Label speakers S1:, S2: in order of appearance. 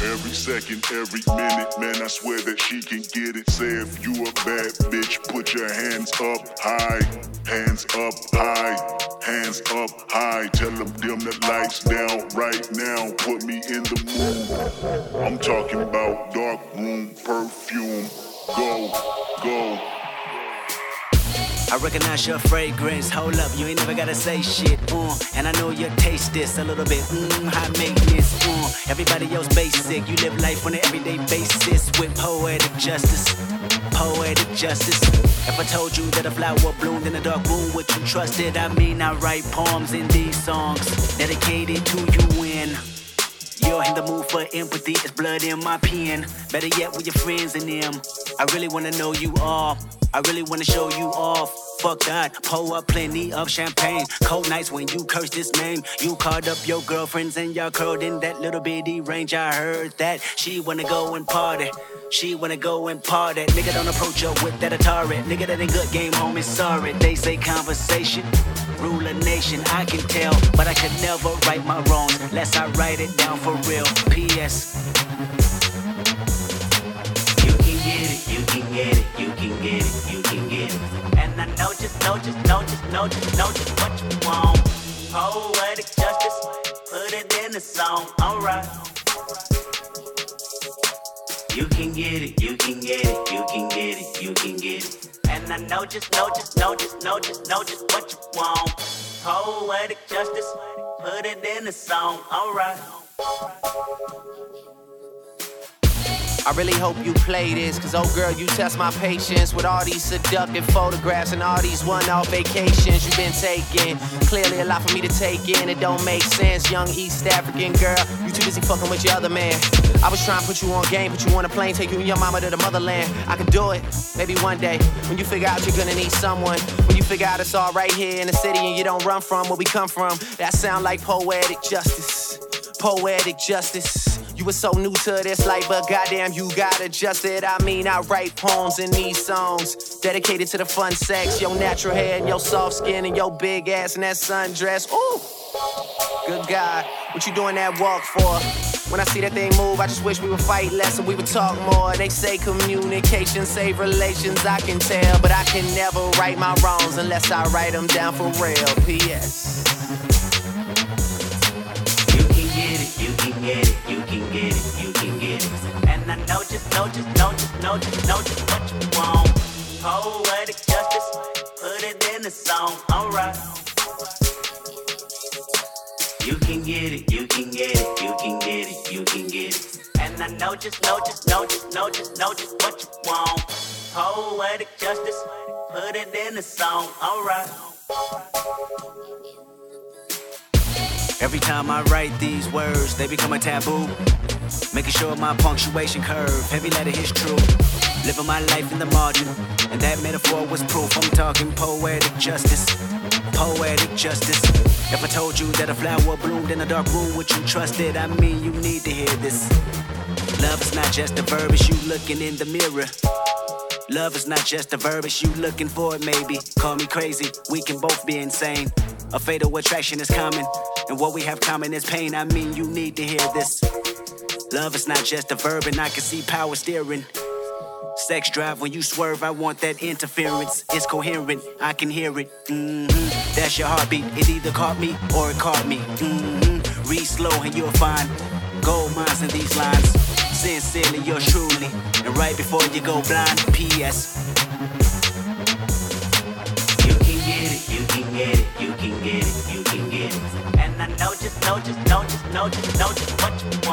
S1: Every second, every minute, man, I swear that she can get it. Say if you a bad bitch, put your hands up high. Hands up high, hands up high. Tell them dim the lights down right now. Put me in the mood. I'm talking about dark room perfume. Go, go.
S2: I recognize your fragrance, hold up, you ain't never gotta say shit, and I know you taste this a little bit, high maintenance, everybody else basic, you live life on an everyday basis with poetic justice, poetic justice. If I told you that a flower bloomed in a dark room, would you trust it? I mean, I write poems in these songs, dedicated to you when you're in the mood for empathy, it's blood in my pen. Better yet with your friends and them. I really wanna know you all. I really wanna show you off. Fuck that, pour up plenty of champagne. Cold nights when you curse this name. You called up your girlfriends and y'all curled in that little bitty range. I heard that she wanna go and party. She wanna go and party. Nigga don't approach her with that Atari. Nigga that ain't good game, homie, sorry. They say conversation rule a nation, I can tell, but I could never right my wrongs unless I write it down for real. P.S. You can get it, you can get it, you can get it, you can get it. And I know just what you want. Poetic justice, put it in the song, alright. You can get it, you can get it, you can get it, you can get it. And I know just what you want. Poetic justice, put it in the song, alright.
S3: I really hope you play this, cause oh girl, you test my patience with all these seductive photographs and all these one-off vacations you've been taking. Clearly a lot for me to take in, it don't make sense. Young East African girl, you too busy fucking with your other man. I was trying to put you on game, put you on a plane, take you and your mama to the motherland. I could do it, maybe one day, when you figure out you're gonna need someone. When you figure out it's all right here in the city and you don't run from where we come from. That sound like poetic justice, poetic justice. You were so new to this life, but goddamn, you got adjusted. I mean, I write poems in these songs dedicated to the fun sex, your natural hair and your soft skin and your big ass and that sundress. Ooh, good God, what you doing that walk for? When I see that thing move, I just wish we would fight less and we would talk more. They say communication save relations, I can tell, but I can never right my wrongs unless I write them down for real. P.S.
S2: You can get it, you can get it, you can get it, you can get it. And I know just what you want. Poetic justice, put it in the song, alright. You can get it, you can get it, you can get it, you can get it. And I know just what you want. Poetic justice, put it in the song, alright. Every time I write these words, they become a taboo. Making sure my punctuation curve, heavy letter is true. Living my life in the margin, and that metaphor was proof. I'm talking poetic justice, poetic justice. If I told you that a flower bloomed in a dark room, would you trust it? I mean, you need to hear this. Love is not just a verb, it's you looking in the mirror. Love is not just a verb, it's you looking for it maybe. Call me crazy, we can both be insane. A fatal attraction is common, and what we have common is pain. I mean, you need to hear this. Love is not just a verb, and I can see power steering. Sex drive when you swerve, I want that interference. It's coherent, I can hear it. That's your heartbeat, it either caught me or it caught me. Read slow and you'll find gold mines in these lines. Sincerely, yours truly, and right before you go blind, P.S. You can get it, you can get it, you can get it, you can get it. And I know just what you